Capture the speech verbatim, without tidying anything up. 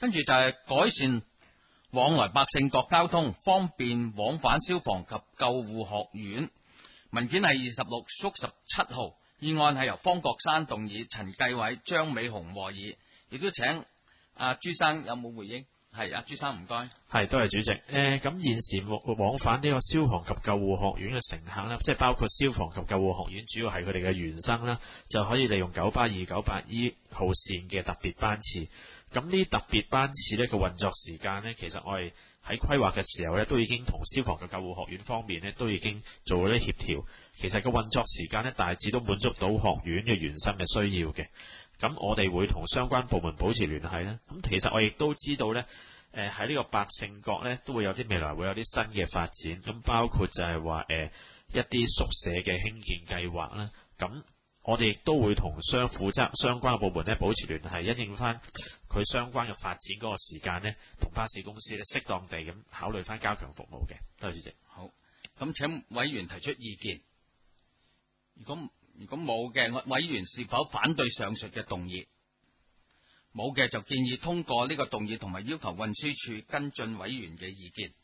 跟住就係改善往來百姓各交通，方便往返消防及救護學院。文件係二十六縮十七號，議案係由方國珊動議，陳繼偉、張美雄和議，亦都請阿朱生有冇回應？係阿朱生唔該。 係，多謝主席。誒、呃，咁現時往返呢個消防及救護學院嘅乘客咧，即係包括消防及救護學院，主要係佢哋嘅員生啦，就可以利用九巴二九八 E 號線嘅特別班次。咁呢特別班次呢個運作時間呢，其實我哋喺規劃嘅時候呢，都已經同消防及救護學院方面呢，都已經做咗啲協調。其實個運作時間呢，大致都滿足到學院嘅員生嘅需要嘅。咁我哋會同相關部門保持聯繫啦。咁其實我亦都知道呢，誒喺呢個百勝角呢，都會有啲未來會有啲新嘅發展。咁包括就係話誒一啲宿舍嘅興建計劃啦。咁我哋亦都會同相負責相關嘅部門呢保持聯繫，因應翻佢相關嘅發展嗰個時間呢，同巴士公司呢適當地咁考慮翻加強服務嘅。多謝主席。 好，咁請委員提出意見。如果如果冇嘅，委員是否反對上述嘅動議？冇嘅就建議通過呢個動議，同埋要求運輸署跟進委員嘅意見。